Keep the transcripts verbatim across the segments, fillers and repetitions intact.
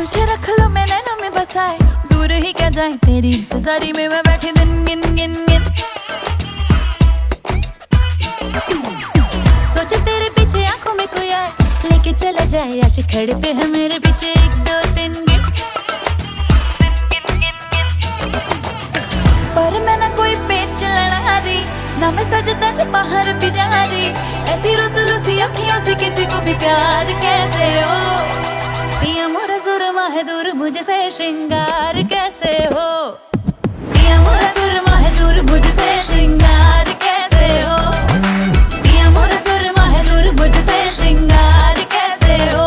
पीछे रख लो मैं नैनों में बसाए, दूर ही क्या जाए तेरी इंतजारी में मैं बैठी दिन गिन गिन गिन। सोचे तेरे पीछे आंखों में कोई आए, लेके चला जाए आशिक खड़े पे है मेरे पीछे एक दो तीन गिन। पर मैं ना कोई पेच लड़ा रही, ना मैं सजदा जो बाहर भी जा रही, ऐसी रुतलू सी अखियों से किसी को भी प्यार कैसे हो। पिया मोरा सुरमा है दूर मुझसे श्रृंगार कैसे हो, पिया मोरा सुरमा है दूर मुझसे श्रृंगार कैसे हो, पिया मोरा सुरमा है दूर मुझसे श्रृंगार कैसे हो।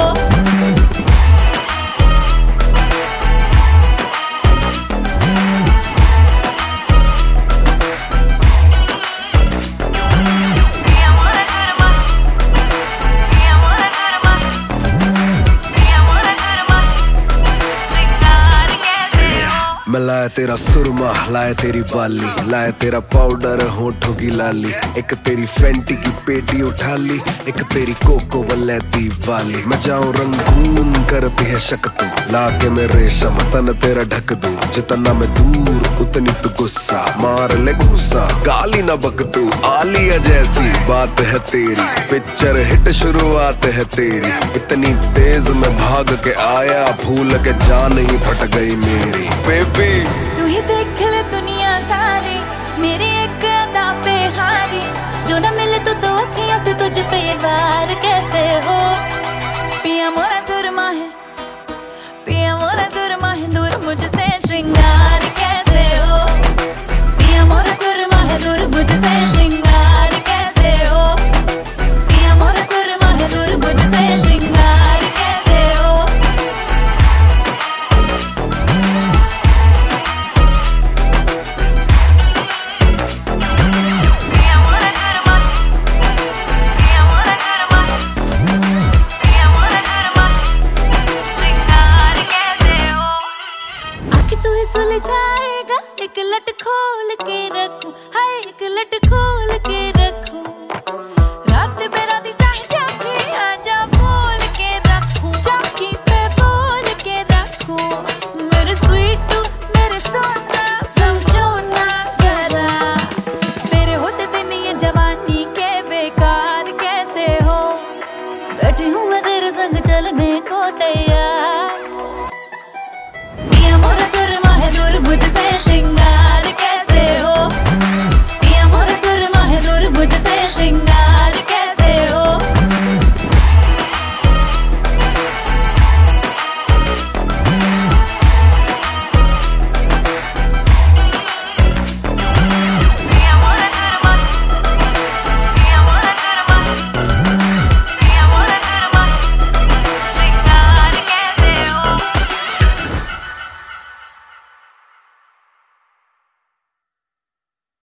मैं लाया तेरा सुरमा, लाया तेरी बाली, लाया तेरा पाउडर होठों की लाली, एक तेरी फैंटी की पेटी उठा ली, एक तेरी कोको वलैती वाली। मैं जाऊं रंगून करती है शक तू, लाके मैं रेशम तन तेरा ढक दूं, जितना मैं दूर उतनी तू गुस्सा, मार ले घूसा गाली ना बक तू। आलिया जैसी बात है तेरी, पिक्चर हिट शुरुआत है तेरी, इतनी तेज मैं भाग के आया, भूल के जान ही फट गई मेरी बेबी। तू ही देख ले दुनिया सारी, मेरी एक अदा पे हारी, जो न मिले तो तो अखियों से तुझ पे ये वार कैसे हो। पिया मोरा सुरमा है, पिया मोरा सुरमा है दूर मुझसे श्रृंगार कैसे हो, पिया मोरा सुरमा है दूर मुझसे श्रृंगार कैसे हो, पिया मोरा सुरमा है दूर मुझसे श्रृंगार कैसे हो। सुलझाएगा एक लट खोल के रखूं, हाय एक लट खोल के रखूं।